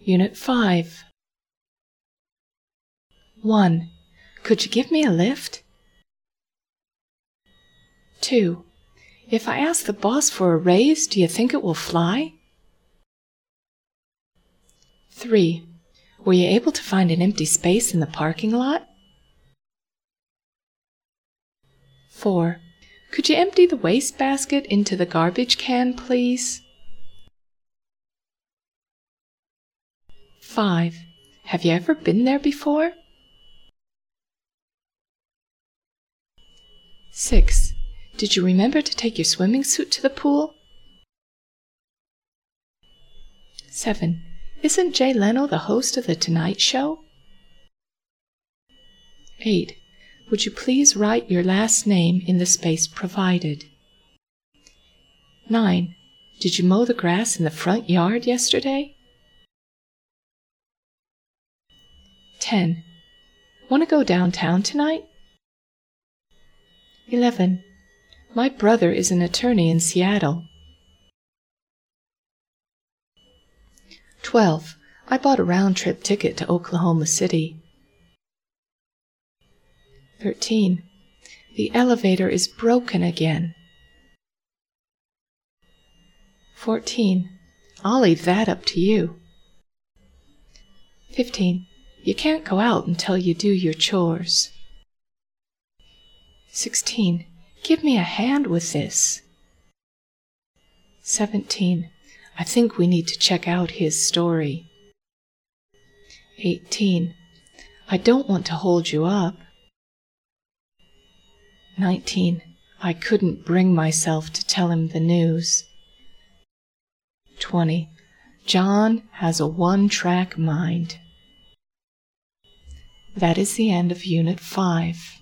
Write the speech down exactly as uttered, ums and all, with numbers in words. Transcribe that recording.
Unit five. one. Could you give me a lift? two. If I ask the boss for a raise, do you think it will fly? three. Were you able to find an empty space in the parking lot? four. Could you empty the wastebasket into the garbage can, please? five. Have you ever been there before? six. Did you remember to take your swimming suit to the pool? seven. Isn't Jay Leno the host of The Tonight Show? eight. Would you please write your last name in the space provided? nine. Did you mow the grass in the front yard yesterday? ten. Want to go downtown tonight? eleven. My brother is an attorney in Seattle. twelve. I bought a round-trip ticket to Oklahoma City. thirteen. The elevator is broken again. fourteen. I'll leave that up to you. fifteen. You can't go out until you do your chores. sixteen. Give me a hand with this. seventeen. I think we need to check out his story. eighteen. I don't want to hold you up. nineteen. I couldn't bring myself to tell him the news. twenty. John has a one-track mind. That is the end of Unit five.